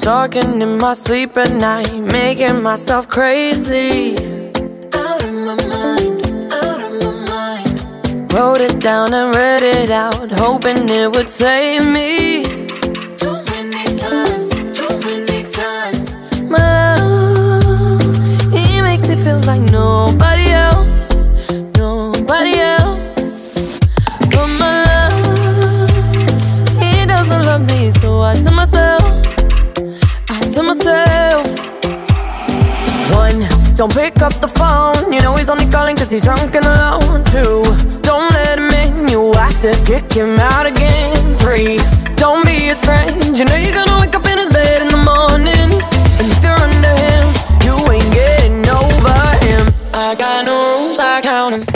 talking in my sleep at night, making myself crazy. Out of my mind, out of my mind. Wrote it down and read it out, hoping it would save me. Too many times, too many times. My love, he makes it feel like nobody else, nobody else. But my love, he doesn't love me, so I tell myself, one, don't pick up the phone, you know he's only calling cause he's drunk and alone. Two, don't let him in, you have to kick him out again. Three, don't be his friend, you know you're gonna wake up in his bed in the morning. And if you're under him, you ain't getting over him. I got no rules, I count him.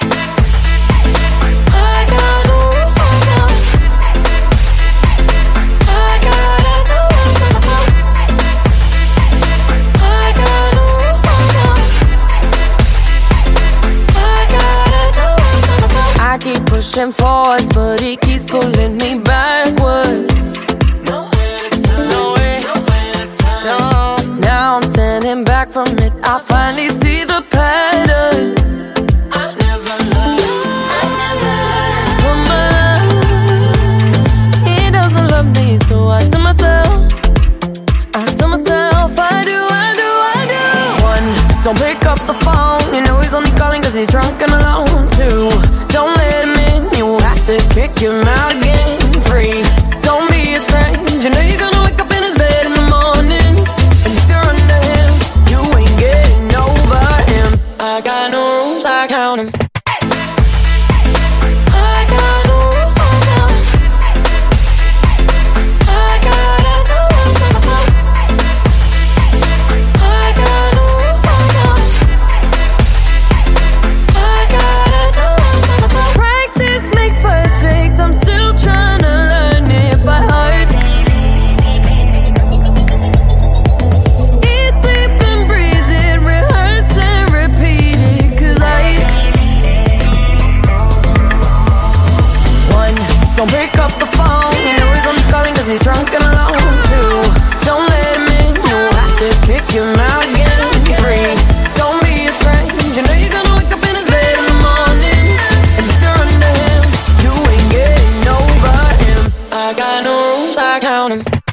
I keep pushing forwards, but he keeps pulling me backwards. Nowhere to turn, nowhere to turn. No. Now I'm standing back from it, I finally see the pattern. I never learned, I never learned. For my love, he doesn't love me, so I tell myself, one, don't pick up the phone, you know he's only calling cause he's drunk and alone. Two, don't let him in, you have to kick him out again. Three, don't be his friend, you know you're gonna wake up in his bed in the morning. And if you're under him, you ain't getting over him. I got no rules, I count him. Don't pick up the phone, you know he's only calling cause he's drunk and alone. Two, don't let him in, you have to kick him out again. Three, don't be his friend, you know you're gonna wake up in his bed in the morning. And if you're under him, you ain't getting over him. I got no rules, I count him.